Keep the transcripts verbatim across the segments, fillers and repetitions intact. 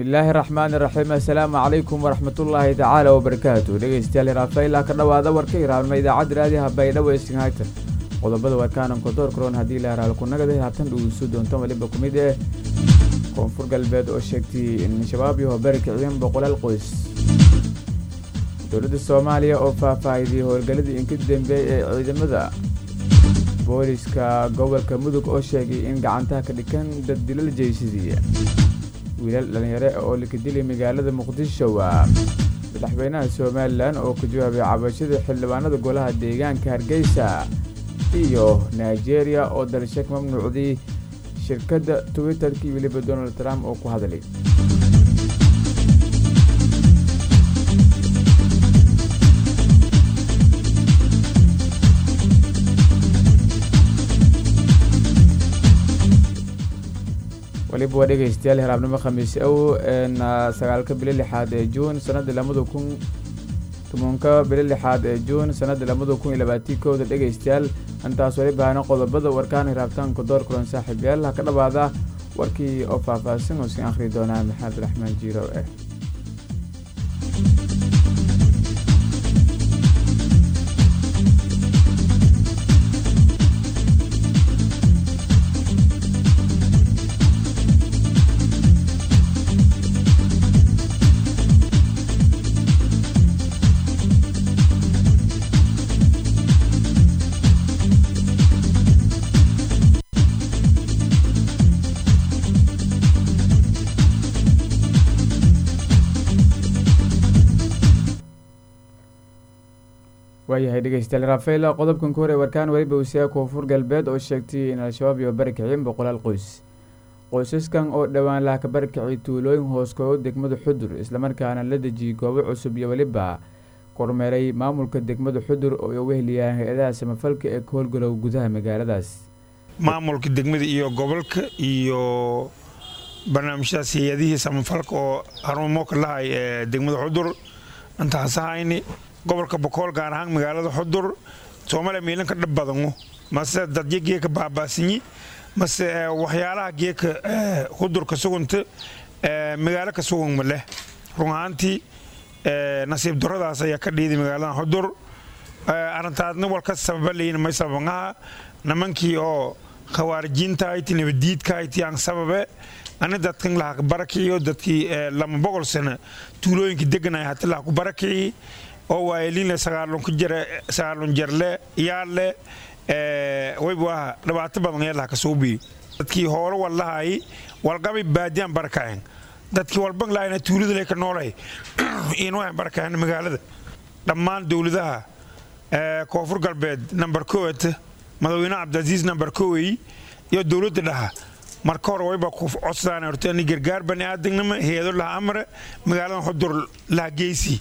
bismillaahi raxmaani raxiim assalaamu calaykum waraxmatullaahi tacaala wabarakaatu dhegeystayaal raafayla ka dhawaada warka iraabnimo idaacadda raadiyaha baydhabo ee singhayta qodobada warkaanan kodoor karoon haddii la haraal ku nagada haatan dhugusu doonto waliba ku mid eh koonfur galbeed oo sheegtay in shabaab iyo bari kiciyeen boqolaal qoys dowladda soomaaliya oo faahfaahiyay howlgaladii inka dambeeyay ee ciidamada booliska gobolka mudug oo sheegay in gacantaha ka dhigan dad dilal jeysidiya wiilal dhalinyaro oo la kadilay magaalada muqdisho waa madaxweynaha somalilan oo ku jawaabay cabashada xildhibaanada golaha deegaanka hargeysa iyo nigeria oo dalshak mamnuucday shirkadda twitterkii weliba donald trump oo ku hadlay waliba waa dhegeystayaal hiraabnimo khamiis ow sagaalka bilo lixaad ee juun sanada lamada kun tobanka bilo lixaad ee juun sanada lamada kun iyo labaatan kooda dhegeystayaal intaas waliba hana qodobada warkaan hiraabtaanka door kulan saaxiibayaal ha ka dhawaada warkii oo faahfaahsan oo sin akhri doonaa maxamed raxmaan jiiro eh waayahay dhegeystayaal raafayla qodobkan ku hore warkaan waliba wasiya koonfur galbeed oo sheegtay in al-shabaab iyo bari kiciyeen boqolaal qoys qoysaskan oo dhowaan laha ka bari kiciyay tuulooyin hooskooda degmada xudur islamarkaana la dejiyey goobo cusub iyo weliba kormeeray maamulka degmada xudur oo ay weheliyaan hay-adaha samafalka ee ka howlgalow gudaha magaaladaas maamulka degmada iyo gobolka iyo barnaamijyadaas hay-adihii samafalka oo harumo ka lahay ee degmada xudur intaasahayni gobolka boqol gaar ahaan magaalada xudur Soomaaliya meelan ka dhab badano mase dadye geeka baabaasinyi mase waxyaalaha geeka xudur ka sugunta magaalo ka sugan male runaantii nasiib daradaas ayaa ka dhiiday magaalada xudur arintaadna walka sababaleen ma sabangaha namankii oo khawaarijinta ay tinabadiidka ay tii aan sababe ana dadkan la barakiyo dadkii lama boqol sano tuulooyinka deganay hata la ku barakiyi oo waayliin sagaalun ku jira sagaalun jarle yaale ee wayba dhibaato badan ee la ka soo bi dadkii hore wallahi walqabi baadiyan barakayn dadkii walban laayna tuulada le ka noolay inuu aan barakayn magaalada dhammaan dawladaha ee koonfur galbeed number kow madaxweyne Cabdulaziz number kow iyo dawladda dhaha marka hore wayba ku codsadaan hortaan gargaar bani aadamnimo heedo la amre magaalada xudur la geeysi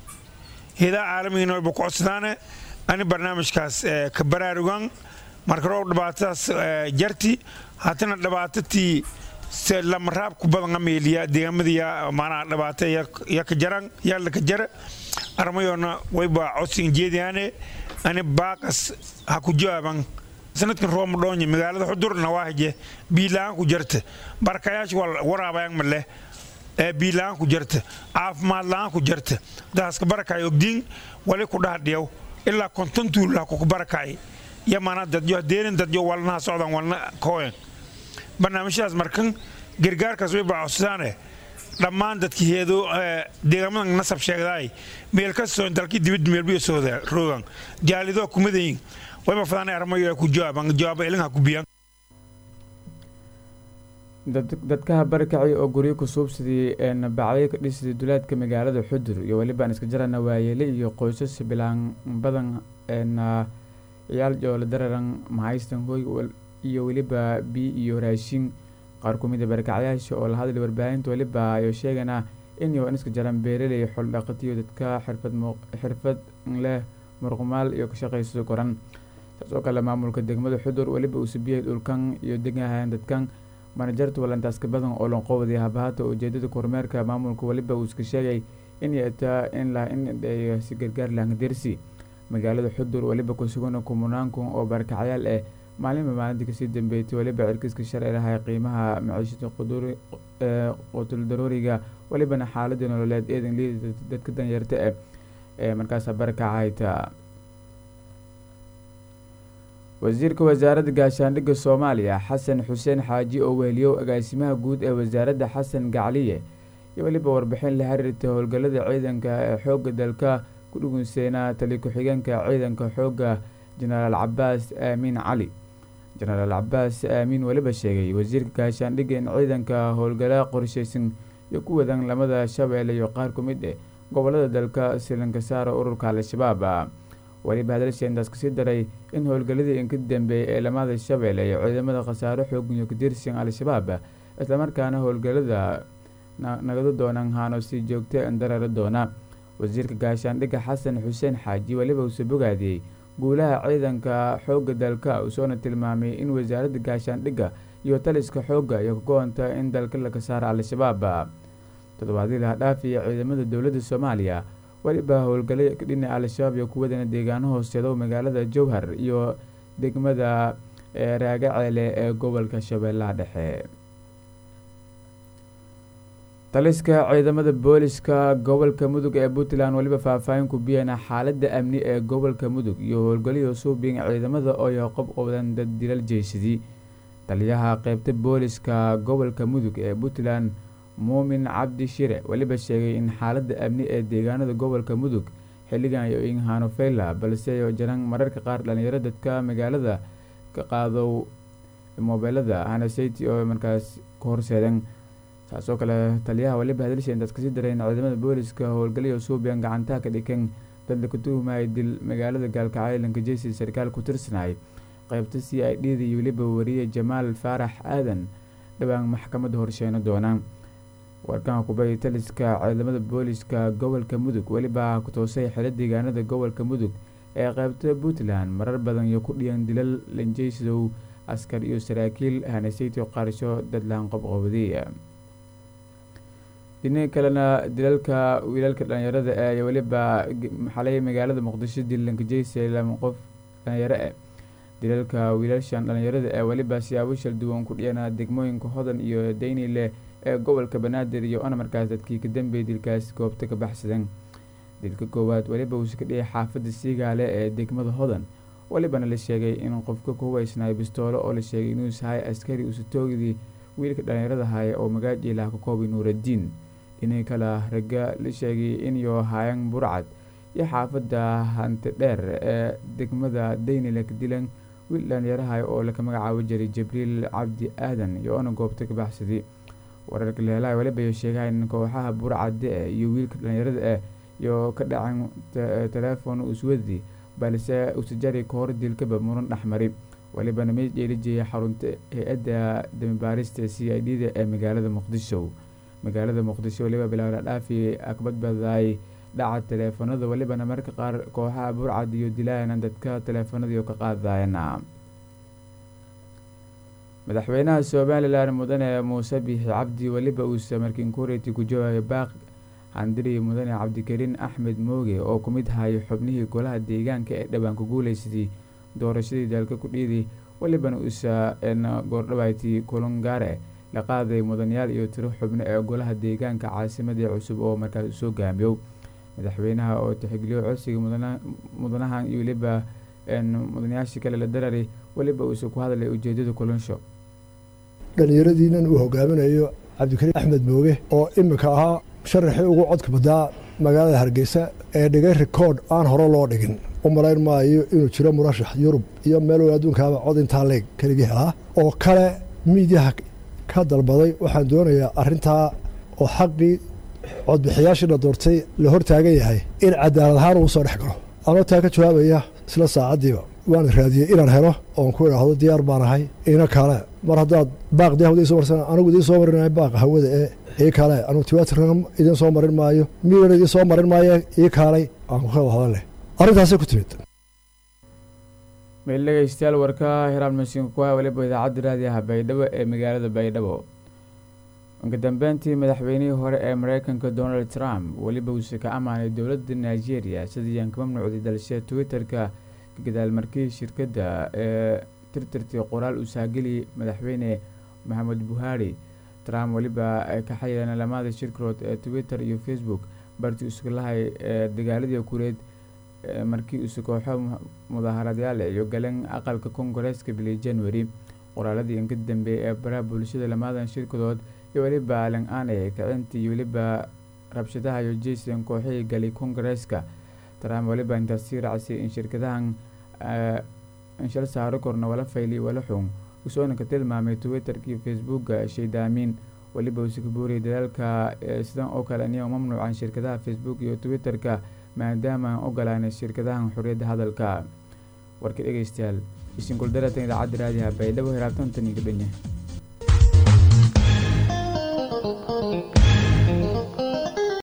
هذا عالمي إنه بقصدانه أنا برنامج كاس كبرارجان مركروب دبعتاس جرتي هاتنا دبعتتي سلام راب كبر عملية ديام ديا معنا دبعته يا يا كجران يا لكجر أرميونا ويبا عصين جديانه أنا باكس هكوجا بان سنة كروم دوني مقالة حضور نواهجه بيلان كجرت بركاياش وال ورا بيان مله biilaan ku jirta caafimaad laan ku jirta daas ka barakay ogdiin wali ku dhaadhiyow ilaa kontontu la ku barakay yamana dad yo deerin dad yo walna socdan walna kooyn barnaamijyaas markan gargaarkaas way baacsanaane dhammaan dadkii heedo deegaamadan nasab sheegday meel ka soo dalkii dibad meel biyo soo roogan jaalido kumidayn way ma fadaan armayo ku jaaban jawaab ilaa ku biyan dadka barkacay oo guriga ku suubsadii een bacay ka dhisay duleedka magaalada xudur iyo waliba iska jarana waayele iyo qoysas bilaan badan een ciyaal jool dararan mahaystan hooy iyo waliba bi iyo raashin qaar ku mid ah barkacayaasha oo la hadlay warbaahinta waliba ay sheegana in iyo iska jaran beeraley xul dhaqatiyo dadka xirfad xirfad leh murqumaal iyo ka shaqeyso koran taasoo kale maamulka degmada xudur waliba uu sabiyay dhulkan iyo deegaanka dadkan manajartu walantaas ka badan oo lonqowday habaata ujeedada kormeerka maamulka waliba uu iska sheegay in yata in la in ay si gargaar lahayn dirsi magaalada xudur waliba ku sugan kumanaan kun oo barkacayaal ah maalinba maalintii kasii dambeeytay waliba cirkiiska shareeraha qiimaha maciishada quduri ee qutul daruuriga walibana xaaladda nololeed eedan liidata dadka danyarta eh ee markaas barkacayta wasiirka wasaaradda gaashaandhigga Soomaaliya Xasan Xuseen Xaaji oo weheliyo agaasimaha guud ee wasaaradda Xasan Gacliye iyo waliba warbixin la xiriirta howlgallada ciidanka ee xoogga dalka ku dhugunseena tali ku-xigeenka ciidanka xoogga Generaal Cabbaas Aamin Cali Generaal Cabbaas Aamin waliba sheegay wasiirka gaashaandhigga in ciidanka howlgallada qorsheysan iyo ku wadan lamada Shabeelle iyo qaar ka mid ah gobolada dalka Silanka Saara ururka Al-Shabaab waliba hadalsheedaas ka sii daray in howlgalladii in ka dambeeyay ee lamada Shabeelle iyo ciidamada khasaaro xoog iyo ka tirsan Al-Shabaab isla markaana howlgallada nagada doonaan haano si joogto ah darar doona wasiirka gaashaandhigga Xasan Xuseen Xaaji waliba uu soo bogaadiyay guulaha ciidanka xoogga dalka uu soo tilmaamay in wasaaradda gaashaandhigga iyo taliska xoogga iyo go'aanta in dalka laga saaro Al-Shabaab toddobaadii la dhaafay ciidamada dawladda Soomaaliya waliba howlgalay dhinaca Al-Shabaab iyo kuwadana deegaano hooseedo magaalada Jowhar iyo degmada Raagaceele ee gobolka Shabeellaha Dhexe taliska ciidamada booliska gobolka Mudug ee Puntland waliba faahfaahin ku bixiyana xaaladda amni ee gobolka Mudug iyo howlgallada suubiin ciidamada oo qob qobadan dad dilal jeysidi taliyaha qaybta booliska gobolka Mudug ee Puntland Muumin Cabdi Shire waliba sheegay in xaaladda amni ee deegaanada gobolka Mudug xilligan ay in haano fayla balse ay jiraan mararka qaar dhalinyarada dadka magaalada ka qaado mobilada ana sayti oo markaas ka horseedan taasoo kale taliyaha waliba hadalsheen dadka si dareen ciidamada booliska howlgallada suubiyan gacanta ka dhigan dad la ku tuhmay dil magaalada Gaalkacyo jeesi sarkaal ku tirsanay qaybta C I D iyo waliba wariye Jamaal Faarax Aadan dhawaan maxkamadda horsheena doonaan warkaan ku bay taliska ciidamada booliska gobolka Mudug waliba ku toosay xilad deegaanada gobolka Mudug ee qaybta Puntland marar badan iyo ku dhiyan dilal lanjeysidow askar iyo saraakiil hanasayto qarsho dad laan qob qobadiya dinay kalena dilalka wiilalka dhalinyarada ee waliba xalay magaalada Muqdisho dilanka jeysay lama qof dhalinyaro ah dilalka wiilashan dhalinyarada ee waliba siyaabo shil duwan ku dhiyana degmooyinka Hodan iyo Daynile ee gobolka Banaadir iyo ana markaas dadkii ka dambeeyay dilkaas goobta ka baxsadan dilka koowaad waliba uu iska dhigay xaafadda Siigaale ee degmada Hodan walibana la sheegay in qofka ku hubaysnaa bistoolo oo la sheegay inuu yahay askari uu toogdi wiilka dhalinyarada haya oo magaaji la ka koobay Nuuraddiin inay kala raga la sheegay in iyo hayan burcad iyo xaafadda hanta dheer ee degmada Daynile ka dilan wiil dhalinyaraha oo la ka magacaabo jiray Jibriil Cabdi Aadan iyo ana goobta ka baxsaday wararka leelay waliba sheegay in kooxaha burcad iyo wiilka dhalinyarada ah iyo ka dhacan telefoon uswadi balse uu sajari koor dilka muran dhaxmari waliba namay jeeliyay xarunta hay'adda dambaarista C I D ee magaalada Muqdisho magaalada Muqdisho waliba bilaa dhaafi akbad baday dhaca telefoonada waliba marka qaar kooxaha burcad iyo dilayna dadka telefoonada ka qaadayna madaxweynaha Soomaaliland mudane Muuse Biixi Cabdi waliba uu samarkin kureeti ku jawaabay baaq handiri mudane Cabdikariin Axmed Mooge oo ku mid ahay xubnihii golaha deegaanka ee dhawaan ku guuleysay doorashadii dalka ku dhiiday walibana uu saana goordhawayti Kulungaare la qaaday mudanayaal iyo tiro xubno ee golaha deegaanka caasimadda cusub oo markaas soo gaamiyo madaxweynaha oo tixgeliyo codsiga mudanaha mudanaha iyo waliba in mudanayaasha kale la dararay waliba uu ku hadlay ujeedada kulansho dhalinyaradiinan uu hogaaminayo Cabdikariin Axmed Mooge oo imika ahaa sharaxii ugu codka badaa magaalada Hargeysa ee dhigay record aan hore loo dhigin u malayn maayo inuu jiro murashax Yurub iyo meel adduunkaaba cod inta leeg kaliya helaa oo kale miidiyaha ka dalbaday waxaan doonayaa arintaa oo xaqii codbixiyaashii la doortay la hortaagan yahay in cadaalad ahaan uu soo dhex galo anoo taa ka jawaabaya isla saacadiiba waan raadiyay inaan helo oon ku idhaahdo diyaar baan ahay ina kale mar haddaad baaqdii hawada soo marsan anigu idiin soo marinayo baaqa hawada ee ii kale anugu tiwaatirkan idiin soo marin maayo miiran idiin soo marin maayo ii kaalay aan ku kala hadal leh arrintaasay ku timid meel dhegeystayaal warka Hiram Mashin ku ah waliba idaacadda raadiyaha Baydhabo ee magaalada Baydhabo ugu dambeyntii madaxweynihii hore ee Mareykanka Donald Trump waliba uu ka amaanay dowladda Nigeria sidii aan ka mamnuucday dalashada Twitter-ka gadaal markii shirkadda ee tirtirtay qoraal uu saageli madaxweyne maxamed buhari trump waliba ka xayireen lamada shirkadood ee twitter iyo facebook bartii isku lahay dagaaladii kureed markii uu kooxo mudaharaadyaal iyo galeen aqalka Congress-ka bilii January qoraaladii inka dambeeyay ee baraha bulshada lamadan shirkadood iyo waliba lan aanay kacintii waliba rabshadaha iyo jeesteen kooxihii galay Congress-ka Trump waliba inta sii raacay in shirkadahan in shal saaro korna wala fayli wala xun usoo ka tilmaamay Twitter-kii Facebook sheedaamin waliba uu ka booriyay dadaalka sidan oo kale inay mamnuucan shirkadaha Facebook iyo Twitter-ka maadaama ogolaanay shirkadahan xorriyadda hadalka warka dhageystayaal isin kul daratan idaacadda raadiyaha baydhabo hiraabtan tan iyo